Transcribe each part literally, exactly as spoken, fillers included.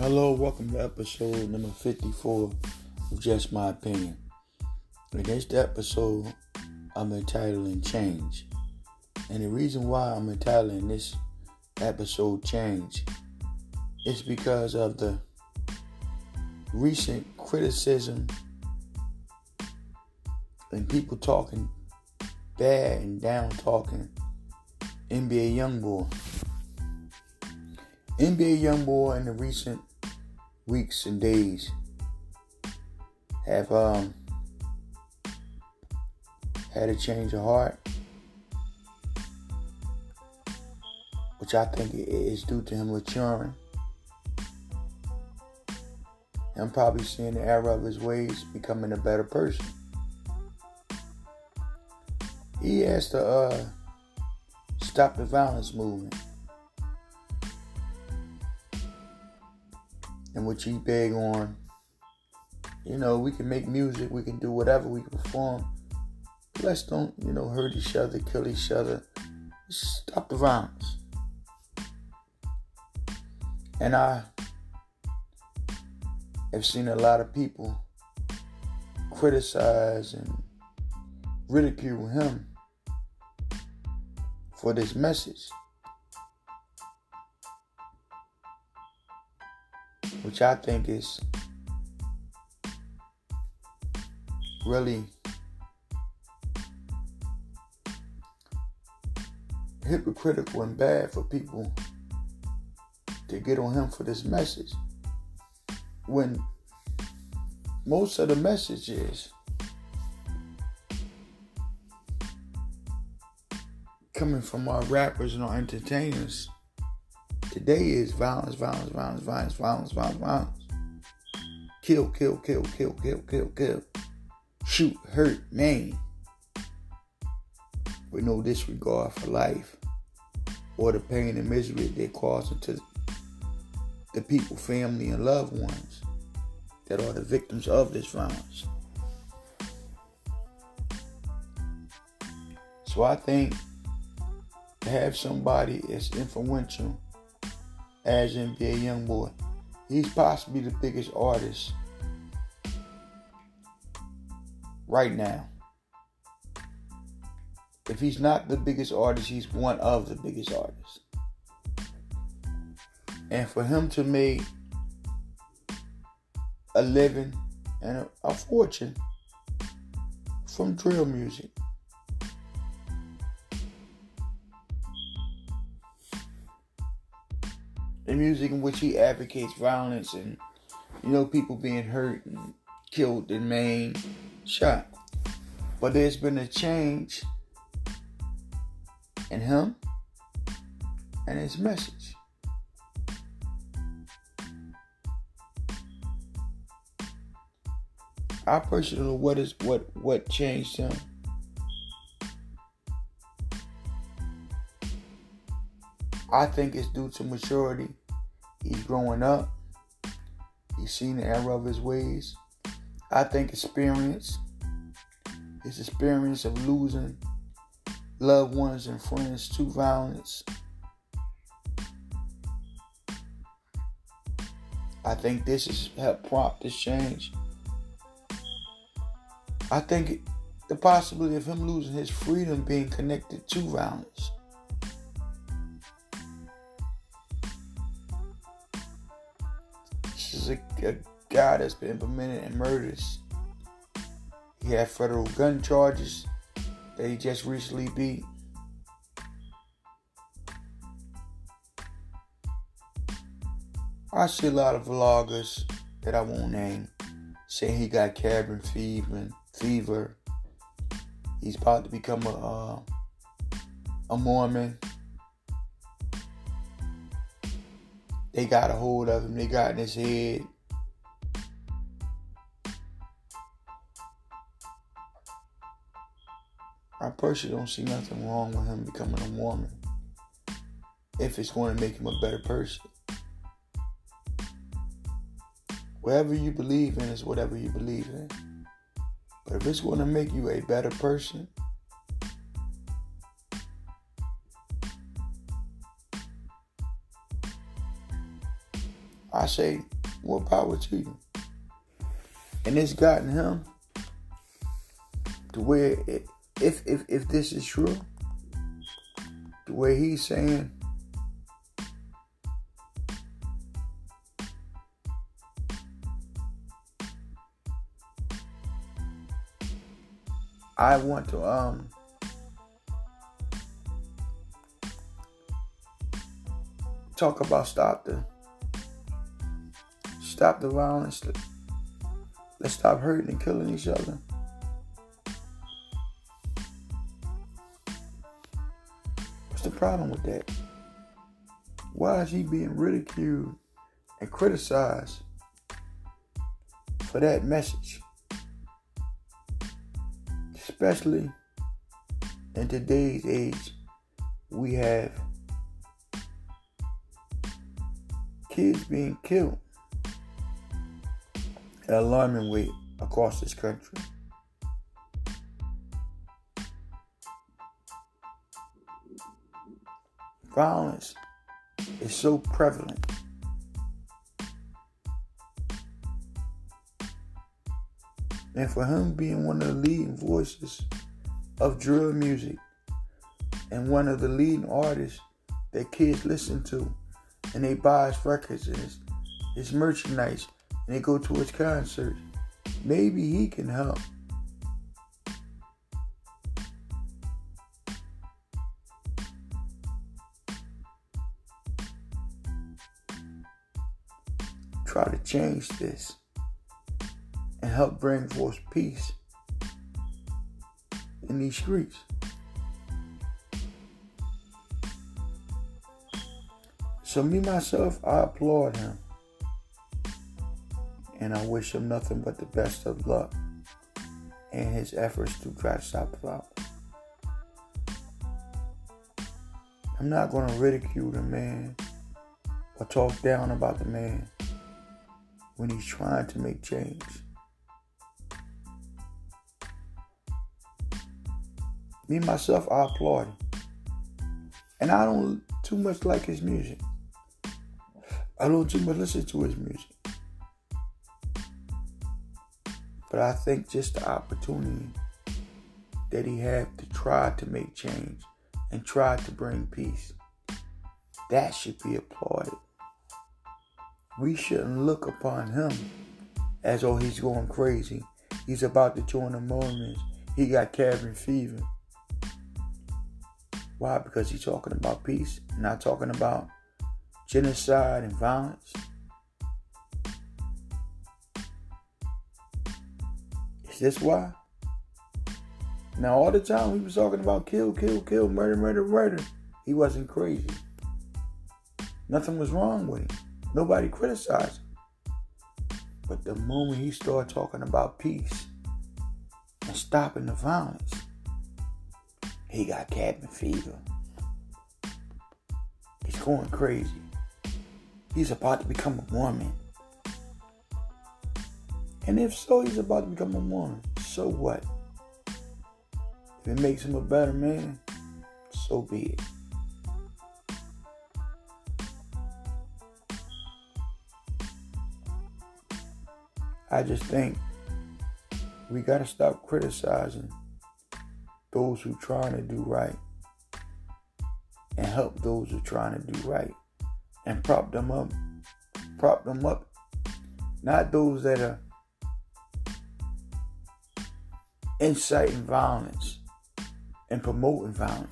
Hello, welcome to episode number fifty-four of Just My Opinion. Against the episode, I'm entitling Change. And the reason why I'm entitling this episode Change is because of the recent criticism and people talking bad and down talking N B A Youngboy. N B A Youngboy in the recent weeks and days have um, had a change of heart, which I think is due to him maturing. I'm probably seeing the error of his ways, becoming a better person. He has to uh, stop the violence movement, in which he big on, you know, we can make music, we can do whatever, we can perform. Let's don't, you know, hurt each other, kill each other. Stop the violence. And I have seen a lot of people criticize and ridicule him for this message, which I think is really hypocritical and bad for people to get on him for this message, when most of the message is coming from our rappers and our entertainers today is violence, violence, violence, violence, violence, violence, violence. Kill, kill, kill, kill, kill, kill, kill. Shoot, hurt, maim. With no disregard for life or the pain and misery they're causing to the people, family, and loved ones that are the victims of this violence. So I think to have somebody as influential as N B A Youngboy, he's possibly the biggest artist right now. If he's not the biggest artist, he's one of the biggest artists. And for him to make a living and a, a fortune from drill music, the music in which he advocates violence and, you know, people being hurt and killed and maimed, shot. But there's been a change in him and his message. I personally don't know what is what what changed him. I think it's due to maturity. He's growing up. He's seen the error of his ways. I think experience, his experience of losing loved ones and friends to violence, I think this has helped prompt this change. I think the possibility of him losing his freedom being connected to violence. This is a, a guy that's been implemented in murders. He had federal gun charges that he just recently beat. I see a lot of vloggers that I won't name saying he got cabin fever. Fever. He's about to become a uh, a Mormon. They got a hold of him. They got in his head. I personally don't see nothing wrong with him becoming a Mormon if it's going to make him a better person. Whatever you believe in is whatever you believe in. But if it's going to make you a better person, I say More power to you. And it's gotten him to where, it, if if if this is true, the way he's saying, I want to um talk about stop the stop the violence. Let's stop hurting and killing each other. What's the problem with that? Why is he being ridiculed and criticized for that message? Especially in today's age, we have kids being killed at an alarming rate across this country. Violence is so prevalent. And for him being one of the leading voices of drill music and one of the leading artists that kids listen to, and they buy his records and his, his merchandise, and they go to his concerts, maybe he can help. Try to change this and help bring forth peace in these streets. So me, myself, I applaud him. And I wish him nothing but the best of luck in his efforts to try to stop the violence. I'm not going to ridicule the man or talk down about the man when he's trying to make change. Me, myself, I applaud him. And I don't too much like his music. I don't too much listen to his music. But I think just the opportunity that he had to try to make change and try to bring peace, that should be applauded. We shouldn't look upon him as, oh, he's going crazy. He's about to join the Mormons. He got cabin fever. Why? Because he's talking about peace, not talking about genocide and violence. Is this why? Now, all the time he was talking about kill, kill, kill, murder, murder, murder. He wasn't crazy. Nothing was wrong with him. Nobody criticized him. But the moment he started talking about peace and stopping the violence, he got cabin fever. He's going crazy. He's about to become a Mormon. And if so, he's about to become a Mormon. So what? If it makes him a better man, so be it. I just think we got to stop criticizing those who trying to do right and help those who trying to do right and prop them up. Prop them up. Not those that are inciting violence and promoting violence.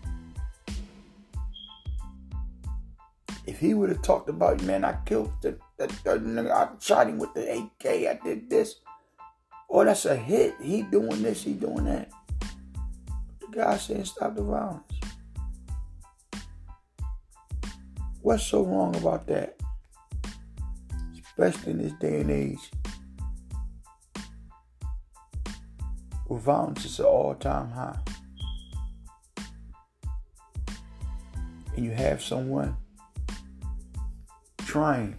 If he would have talked about, man, I killed the, the, the nigga, I shot him with the A K, I did this. Oh, that's a hit. He doing this, he doing that. The guy saying stop the violence. What's so wrong about that? Especially in this day and age, where violence is at an all-time high. And you have someone trying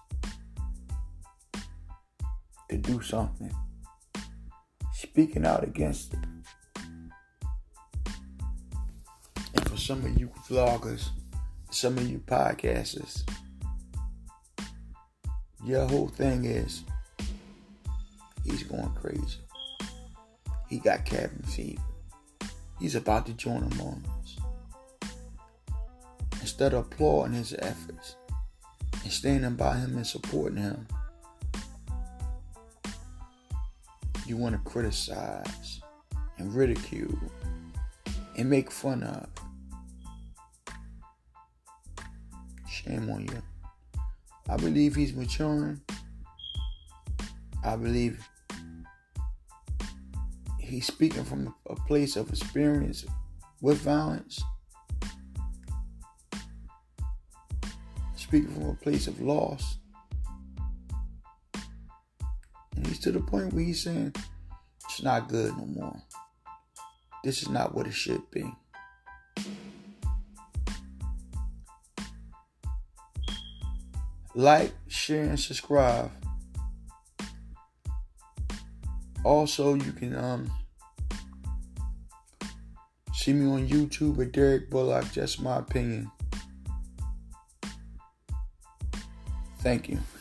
to do something, speaking out against it. And for some of you vloggers, some of you podcasters, Your whole thing is he's going crazy. He got cabin fever. He's about to join among us. Instead of applauding his efforts and standing by him and supporting him, you want to criticize and ridicule and make fun of. Shame on you. I believe he's maturing. I believe he's speaking from a place of experience with violence. Speaking from a place of loss. And he's to the point where he's saying, it's not good no more. This is not what it should be. Like, share, and subscribe. Also, you can um see me on YouTube at Derek Bullock. Just my opinion. Thank you.